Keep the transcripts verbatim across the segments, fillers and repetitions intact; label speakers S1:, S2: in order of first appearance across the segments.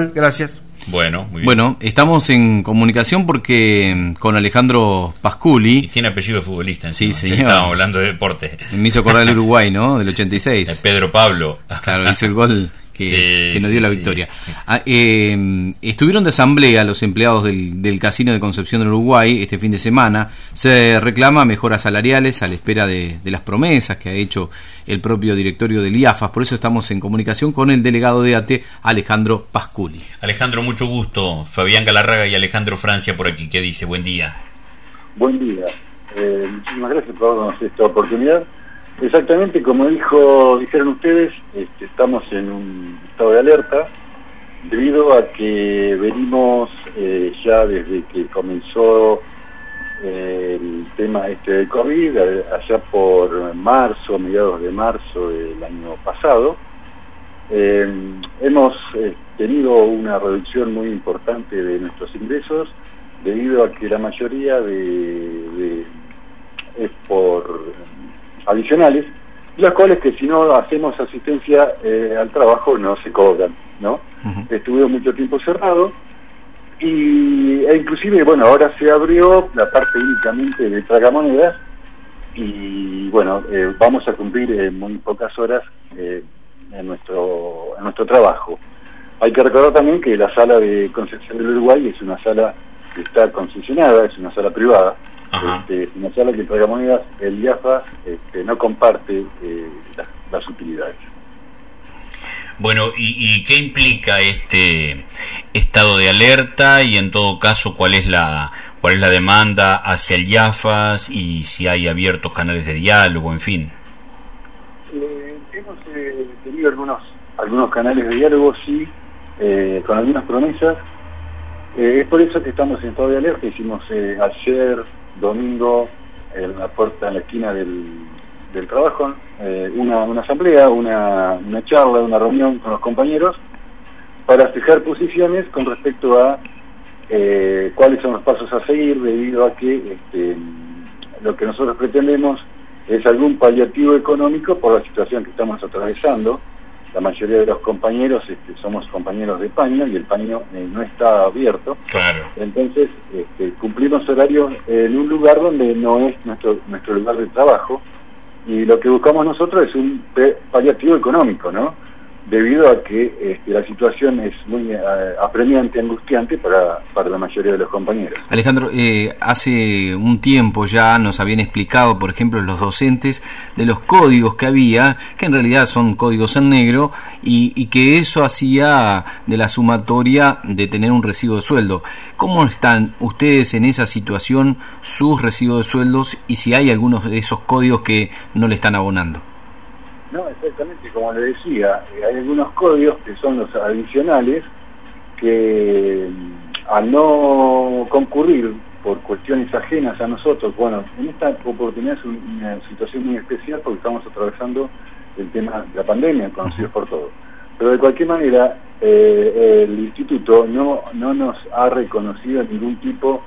S1: tal? Gracias.
S2: Bueno, muy bien.
S3: Bueno, estamos en comunicación porque con Alejandro Pasculi.
S2: Y tiene apellido de futbolista encima.
S3: Sí, señor.
S2: Estábamos hablando de deporte.
S3: Me hizo acordar del Uruguay, ¿no? Del ochenta y seis.
S2: De Pedro Pablo.
S3: Claro, hizo el gol que,
S2: sí,
S3: que nos
S2: sí,
S3: dio la
S2: sí.
S3: victoria. Ah, eh, estuvieron de asamblea los empleados del, del Casino de Concepción del Uruguay este fin de semana. Se reclama mejoras salariales a la espera de, de las promesas que ha hecho el propio directorio del I A F A S. Por eso estamos en comunicación con el delegado de A T E, Alejandro Pasculi.
S2: Alejandro, mucho gusto. Fabián Galarraga y Alejandro Francia por aquí. ¿Qué dice? Buen día.
S4: Buen día. Eh, muchísimas gracias por darnos esta oportunidad. Exactamente como dijo dijeron ustedes, este, estamos en un estado de alerta debido a que venimos eh, ya desde que comenzó eh, el tema este del COVID, allá por marzo, mediados de marzo del año pasado, eh, hemos eh, tenido una reducción muy importante de nuestros ingresos debido a que la mayoría de, de es por adicionales, las cuales que si no hacemos asistencia eh, al trabajo no se cobran, ¿no? Uh-huh. Estuvo mucho tiempo cerrado y e inclusive, bueno, ahora se abrió la parte únicamente de tragamonedas y bueno, eh, vamos a cumplir en muy pocas horas eh, en nuestro en nuestro trabajo. Hay que recordar también que la sala de Concepción del Uruguay es una sala que está concesionada, es una sala privada. Este, una sala que el tragamonedas, el I A F A S, este, no comparte eh, las, las utilidades.
S2: Bueno, ¿y, ¿y qué implica este estado de alerta y en todo caso cuál es la cuál es la demanda hacia el I A F A S y si hay abiertos canales de diálogo, en fin?
S4: Eh, hemos eh, tenido algunos algunos canales de diálogo, sí, eh, con algunas promesas. Eh, es por eso que estamos en estado de alerta. Hicimos eh, ayer domingo en la puerta, en la esquina del, del trabajo, eh, una, una asamblea, una, una charla, una reunión con los compañeros para fijar posiciones con respecto a eh, cuáles son los pasos a seguir, debido a que este, lo que nosotros pretendemos es algún paliativo económico por la situación que estamos atravesando. La mayoría de los compañeros este, somos compañeros de paño y el paño eh, no está abierto.
S2: Claro.
S4: Entonces este, cumplimos horarios en un lugar donde no es nuestro nuestro lugar de trabajo y lo que buscamos nosotros es un paliativo económico, ¿no? Debido a que este, la situación es muy eh, apremiante, angustiante para, para la mayoría de los compañeros.
S3: Alejandro, eh, hace un tiempo ya nos habían explicado, por ejemplo, los docentes, de los códigos que había, que en realidad son códigos en negro, y, y que eso hacía de la sumatoria de tener un recibo de sueldo. ¿Cómo están ustedes en esa situación, sus recibos de sueldos, y si hay algunos de esos códigos que no le están abonando?
S4: No, exactamente, como le decía, eh, hay algunos códigos que son los adicionales que al no concurrir por cuestiones ajenas a nosotros, bueno, en esta oportunidad es una situación muy especial porque estamos atravesando el tema de la pandemia, conocido por todos. Pero de cualquier manera, eh, el instituto no, no nos ha reconocido ningún tipo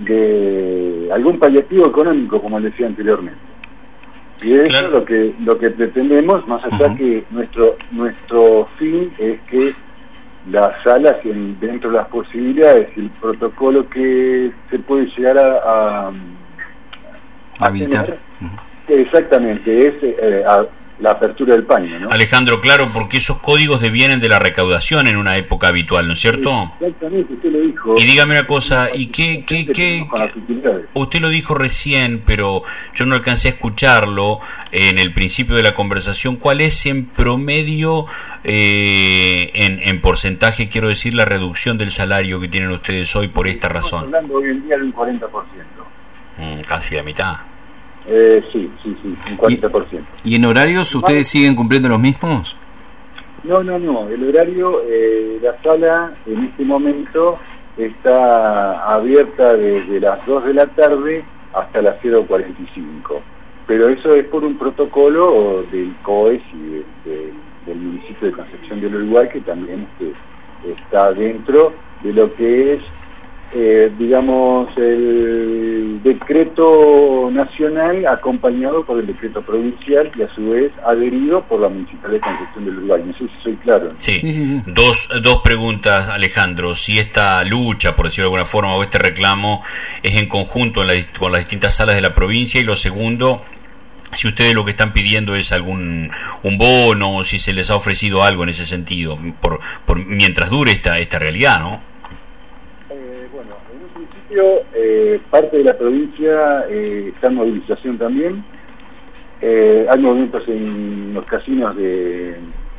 S4: de algún paliativo económico, como le decía anteriormente. Y eso claro. es lo que lo que pretendemos, más allá uh-huh. que nuestro nuestro fin es que las salas, dentro de las posibilidades, el protocolo que se puede llegar a, a, a
S3: habilitar.
S4: Tener, uh-huh. exactamente, es eh, a, la apertura del paño, ¿no?
S2: Alejandro, claro, porque esos códigos devienen de la recaudación en una época habitual, ¿no es cierto?
S4: Exactamente, usted lo dijo.
S2: Y dígame una cosa, ¿y qué, qué, qué, qué usted lo dijo recién, pero yo no alcancé a escucharlo en el principio de la conversación? ¿Cuál es en promedio, eh, en, en porcentaje, quiero decir, la reducción del salario que tienen ustedes hoy por esta razón?
S4: Estamos hablando hoy en día de un cuarenta por ciento.
S2: Mm, casi la mitad.
S4: Eh, sí, sí, sí, un cuarenta por ciento.
S3: ¿Y, ¿Y en horarios ustedes siguen cumpliendo los mismos?
S4: No, no, no. El horario, eh, la sala en este momento está abierta desde las dos de la tarde hasta las cero cuarenta y cinco. Pero eso es por un protocolo del C O E S y de, de, del municipio de Concepción del Uruguay, que también este, está dentro de lo que es eh, digamos, el decreto nacional acompañado por el decreto provincial y a su vez adherido por la Municipalidad de Concepción del Uruguay. No sé si soy claro, ¿no?
S2: Sí, sí, sí, sí. Dos, dos preguntas, Alejandro. Si esta lucha, por decirlo de alguna forma, o este reclamo es en conjunto en la, con las distintas salas de la provincia, y lo segundo, si ustedes lo que están pidiendo es algún un bono, o si se les ha ofrecido algo en ese sentido, por, por mientras dure esta, esta realidad, ¿no?
S4: Eh, parte de la provincia eh, está en movilización también. Eh, hay movimientos en los casinos de,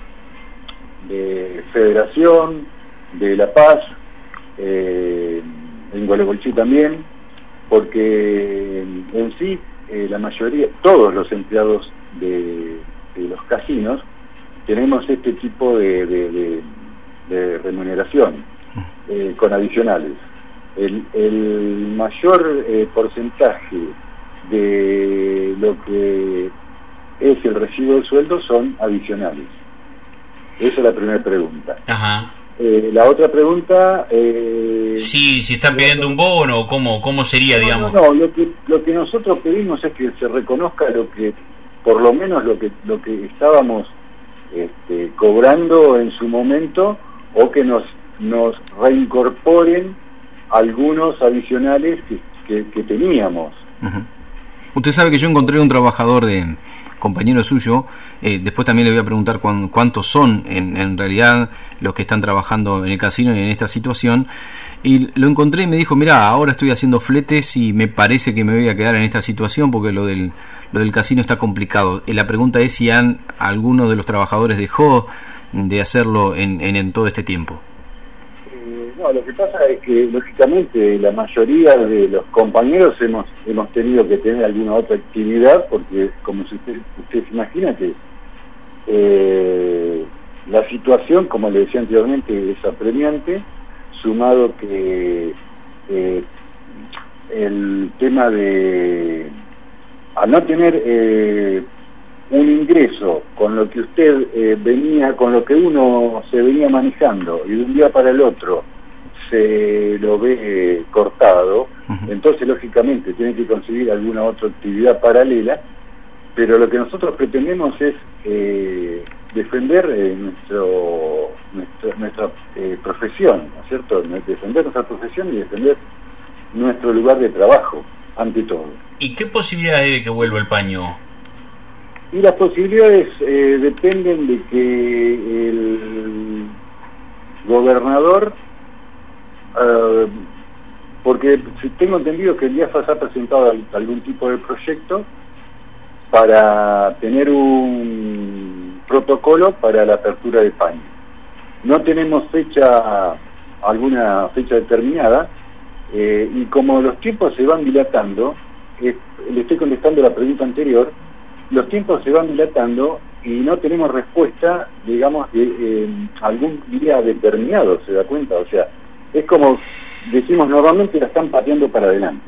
S4: de Federación, de La Paz, eh, en Gualeguaychú también, porque en sí eh, la mayoría, todos los empleados de, de los casinos tenemos este tipo de, de, de, de remuneración eh, con adicionales. El, el mayor eh, porcentaje de lo que es el recibo del sueldo son adicionales. Esa es la primera pregunta.
S2: Ajá.
S4: Eh, la otra pregunta... Eh,
S2: sí, si están pidiendo un bono, ¿cómo, cómo sería,
S4: no,
S2: digamos?
S4: No, no, lo que, lo que nosotros pedimos es que se reconozca lo que, por lo menos lo que, lo que estábamos este, cobrando en su momento, o que nos, nos reincorporen algunos adicionales que, que, que teníamos.
S3: Uh-huh. Usted sabe que yo encontré un trabajador de compañero suyo, eh, después también le voy a preguntar cuán, cuántos son en, en realidad los que están trabajando en el casino y en esta situación, y lo encontré y me dijo, mirá, ahora estoy haciendo fletes y me parece que me voy a quedar en esta situación porque lo del, lo del casino está complicado. Y la pregunta es si han, alguno de los trabajadores dejó de hacerlo en, en, en todo este tiempo.
S4: No, lo que pasa es que, lógicamente, la mayoría de los compañeros hemos hemos tenido que tener alguna otra actividad, porque, como si usted, usted se imagina, que eh, la situación, como le decía anteriormente, es apremiante, sumado que eh, el tema de, al no tener eh, un ingreso con lo que usted eh, venía, con lo que uno se venía manejando, y de un día para el otro se lo ve eh, cortado, uh-huh. Entonces lógicamente tiene que conseguir alguna otra actividad paralela, pero lo que nosotros pretendemos es eh, defender eh, nuestro, nuestra, nuestra eh, profesión, ¿no es cierto? Defender nuestra profesión y defender nuestro lugar de trabajo, ante todo.
S2: ¿Y qué posibilidades hay de que vuelva el paño?
S4: Y las posibilidades eh, dependen de que el gobernador, Uh, porque tengo entendido que el I A F A se ha presentado algún tipo de proyecto para tener un protocolo para la apertura de paño. No tenemos fecha, alguna fecha determinada, eh, y como los tiempos se van dilatando, eh, le estoy contestando la pregunta anterior, los tiempos se van dilatando y no tenemos respuesta, digamos, de eh, algún día determinado, ¿se da cuenta? O sea, es como decimos normalmente, la están pateando para adelante.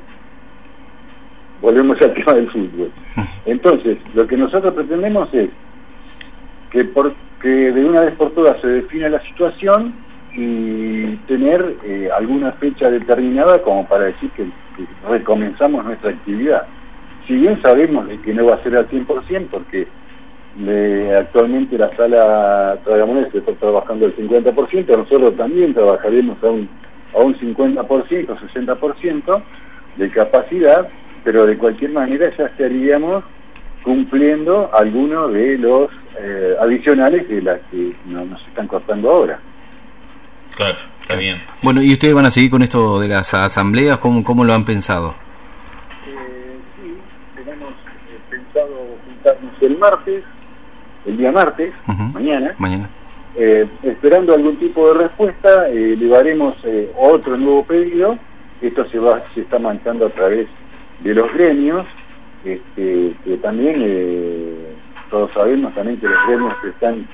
S4: Volvemos al tema del fútbol. Entonces, lo que nosotros pretendemos es que, por, que de una vez por todas se defina la situación y tener eh, alguna fecha determinada como para decir que, que recomenzamos nuestra actividad. Si bien sabemos de que no va a ser al cien por ciento, porque Le, actualmente la sala Tragamonés está trabajando al cincuenta por ciento, nosotros también trabajaremos a un, a un cincuenta por ciento, sesenta por ciento de capacidad, pero de cualquier manera ya estaríamos cumpliendo algunos de los eh, adicionales de las que no, nos están cortando ahora.
S2: Claro, está bien.
S3: Bueno, ¿y ustedes van a seguir con esto de las asambleas? ¿Cómo, cómo lo han pensado?
S4: Eh, sí, tenemos eh, pensado juntarnos el martes, el día martes, uh-huh. mañana,
S3: mañana.
S4: Eh, esperando algún tipo de respuesta, eh, elevaremos eh, otro nuevo pedido. Esto se va se está manejando a través de los gremios, este, que también eh, todos sabemos también que los gremios están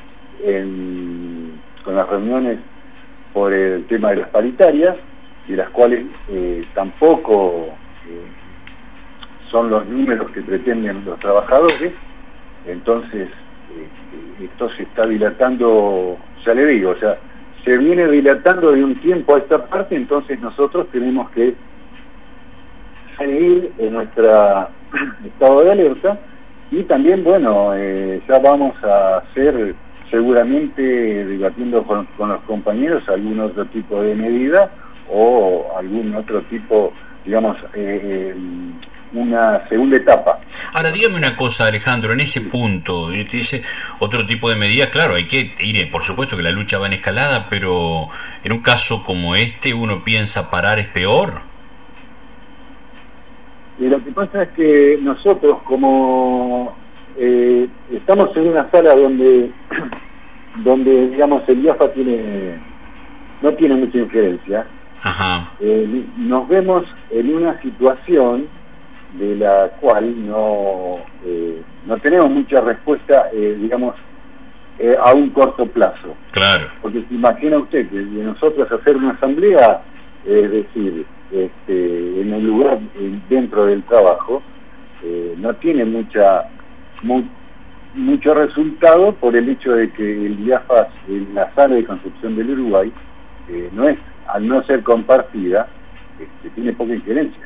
S4: en, con las reuniones por el tema de las paritarias, de las cuales eh, tampoco eh, son los números que pretenden los trabajadores. Entonces esto se está dilatando, ya le digo, o sea, se viene dilatando de un tiempo a esta parte, entonces nosotros tenemos que seguir en nuestro estado de alerta y también, bueno, eh, ya vamos a hacer seguramente debatiendo con, con los compañeros algún otro tipo de medida o algún otro tipo, digamos, eh, una segunda etapa.
S2: Ahora, dígame una cosa, Alejandro, en ese punto, usted dice otro tipo de medidas, claro, hay que ir, por supuesto que la lucha va en escalada, pero en un caso como este, ¿uno piensa parar es peor?
S4: Y lo que pasa es que nosotros, como eh, estamos en una sala donde, donde digamos, el I A F A tiene, no tiene mucha injerencia,
S2: Ajá.
S4: Eh, nos vemos en una situación de la cual no eh, no tenemos mucha respuesta, eh, digamos, eh, a un corto plazo.
S2: Claro.
S4: Porque se imagina usted que de nosotros hacer una asamblea, eh, es decir, este, en el lugar, eh, dentro del trabajo, eh, no tiene mucha mu, mucho resultado por el hecho de que el I A F A en la sala de Concepción del Uruguay eh, no es, al no ser compartida, este, tiene poca injerencia.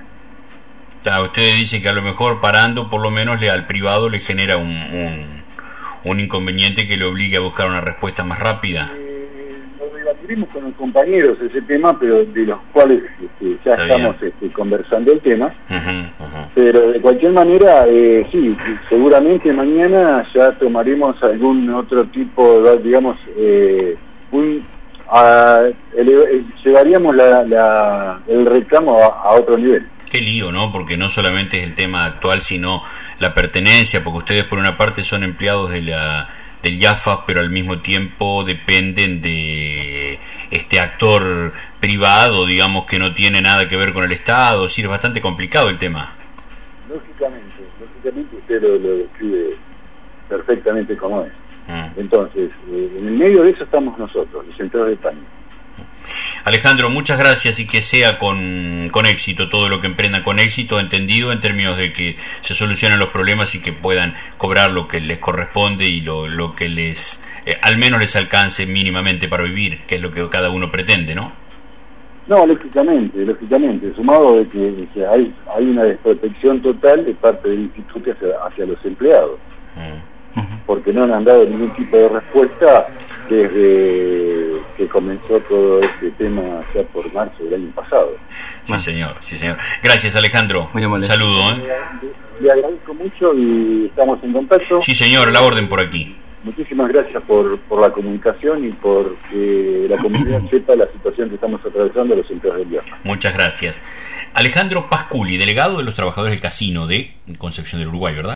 S2: Usted dice que a lo mejor parando por lo menos le, al privado le genera un, un, un inconveniente que le obligue a buscar una respuesta más rápida.
S4: Eh, lo debatiremos con los compañeros ese tema, pero de los cuales este, ya Está estamos este, conversando el tema. Uh-huh, uh-huh. Pero de cualquier manera, eh, sí, seguramente mañana ya tomaremos algún otro tipo, digamos, eh, un, a, ele, llevaríamos la, la, el reclamo a, a otro nivel.
S2: Qué lío, ¿no? Porque no solamente es el tema actual, sino la pertenencia, porque ustedes por una parte son empleados de la del I A F A, pero al mismo tiempo dependen de este actor privado, digamos, que no tiene nada que ver con el Estado. Sí, es bastante complicado el tema.
S4: Lógicamente, lógicamente usted lo, lo describe perfectamente como es. Mm. Entonces, eh, en el medio de eso estamos nosotros, los centros de España.
S2: Alejandro, muchas gracias y que sea con, con éxito todo lo que emprendan, con éxito entendido en términos de que se solucionen los problemas y que puedan cobrar lo que les corresponde y lo, lo que les, eh, al menos les alcance mínimamente para vivir, que es lo que cada uno pretende, ¿no?
S4: No, lógicamente, lógicamente, sumado de que, de que hay, hay una desprotección total de parte del instituto hacia, hacia los empleados. Mm. Porque no han dado ningún tipo de respuesta desde que comenzó todo este tema ya por marzo del año pasado.
S2: Sí, señor, sí, señor. Gracias, Alejandro. Un saludo. ¿eh?
S4: Le, le agradezco mucho y estamos en contacto.
S2: Sí, señor, la orden por aquí.
S4: Muchísimas gracias por, por la comunicación y por que la comunidad sepa la situación que estamos atravesando los empleados del I A F A.
S2: Muchas gracias. Alejandro Pasculi, delegado de los trabajadores del casino de Concepción del Uruguay, ¿verdad?